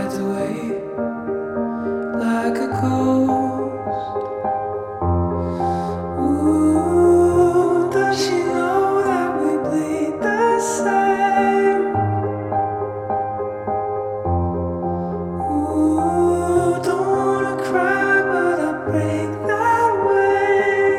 slides away like a ghost. Ooh, does she know that we bleed the same? Ooh, don't wanna cry, but I break that way.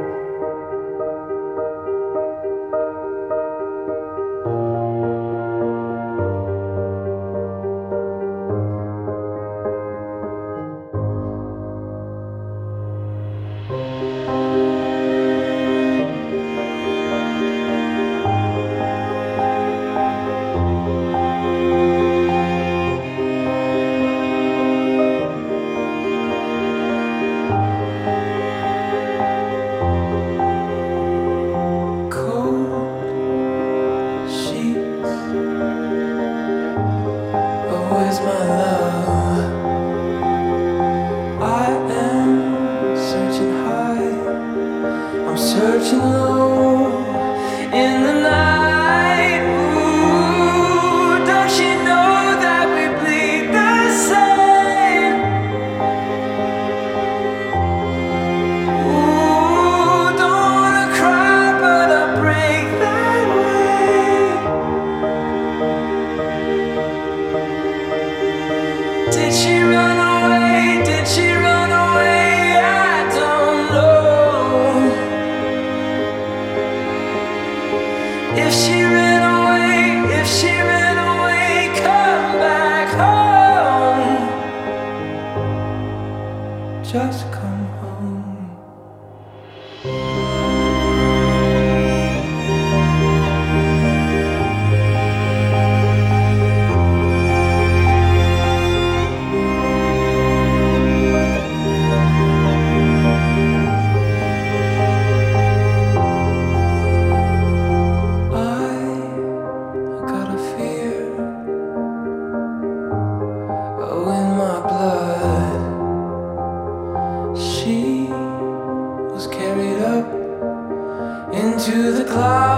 Where's my love? I am searching high, I'm searching low in the night. Ooh, don't she know that we bleed the same? Ooh, don't wanna cry, but I break that way. Did she run away? Did she run away? I don't know. If she ran away, if she ran away, come back home. Just come home. In my blood, she was carried up into the clouds.